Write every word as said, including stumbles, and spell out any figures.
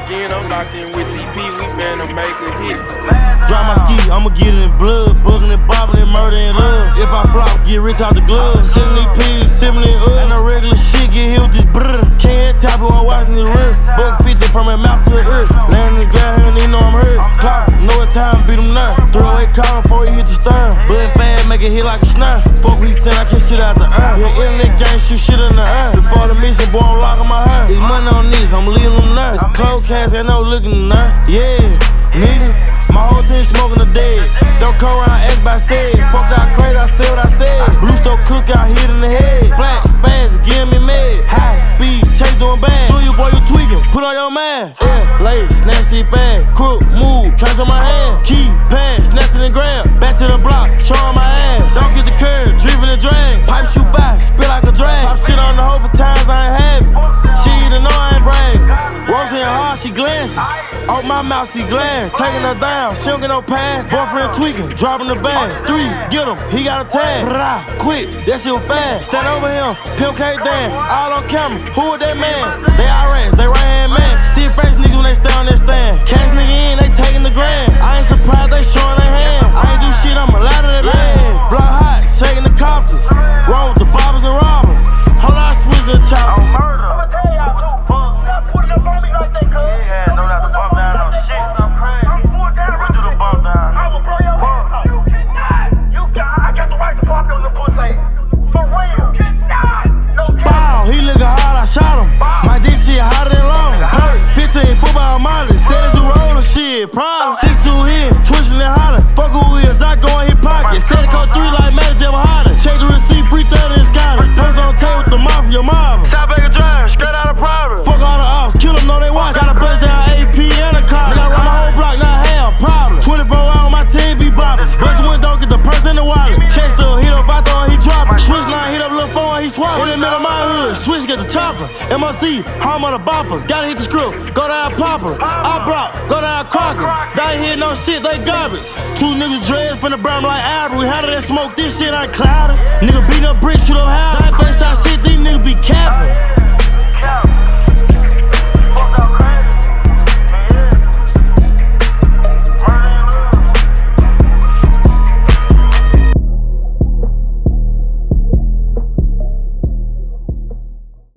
again, I'm locked in with T P, we finna make a hit. Drop my ski, I'ma get it in blood. Bugging and bobbing and murder and love. If I flop, get rich out the glove. seventy P's, seventy up. And the regular shit get hit with this brr. Can't tap it while watching the rear. Buck fifty from my mouth to the earth. Land in the ground, and they know I'm hurt. Clock, know it's time, beat him now. Throw away column before he hit the stern. Bud fast, make it hit like a snare. Fuck what he said, I can shit out the earth. Yeah, internet gang, shoot shit in the air. Before the mission, boy, I'm locking my hair. It's money on this, I'm leaving them nerves. Close cash, ain't no looking nerve. Yeah, nigga. My whole team smoking the dead. Don't come around, ask by said. Fuck out crazy, I said what I said. Blue stove cook out, hit in the head. Black, spaz, give me mad. High speed, chase doing bad. Show you boy, you tweaking, put on your man. Yeah, late, snatch shit fast. Crook, move, cash on my hand. Key, pass, snatching and grab. Back to the block, showing my ass. Don't get the curve, driven and drag. Pipe shoot by, spit like a drag. Pop shit on the hoe for times I ain't have it. She either know I ain't bragging. Roasting hard, she glancing. Off my mouth, she glass. Taking her down, she don't get no pass. Boyfriend tweaking, dropping the bag. Three, get him, he got a tag. Rah, quick, that shit was fast. Stand over him, pimp K Dan. All on camera, who is that man? They all rats, they right hand man. See fresh niggas when they stay on that stand. Cash nigga in, they taking the grand. I ain't surprised, they showing their hand. I ain't do shit, I'm a lot of that man. Block hot, shaking the copters. Roll with the bobbers and robbers. Hold on, switch the chopper. Problem. six two here, twitching and hollering. Fuck who he is, I go in his pocket. Said it code three like Magic Jabba Harden. Check the receipt, free thirty and Scotland. Post on tape with the mafia mob. South Baker Drive, straight out of Providence. Fuck all the ops, kill them, know they watch. Got a bust down A P and a car. Got run my whole block, now hell, problem. twenty-four hours, my team be bopping. Bust the window, get the purse in the wallet. Check still, hit up, I throw, he dropping. Switch line, hit up, little phone, he swapping. In the middle of my hood, switch, get the chopper. M O C, home on the boppers. Gotta hit the script, go down Popper. I block, go down Crocker. They ain't hear no shit, they garbage. Two niggas dreads from the brown like Albert. We handle that smoke, this shit ain't clouded. Nigga beat up bricks, shoot up house. That face shot shit, these niggas be capping.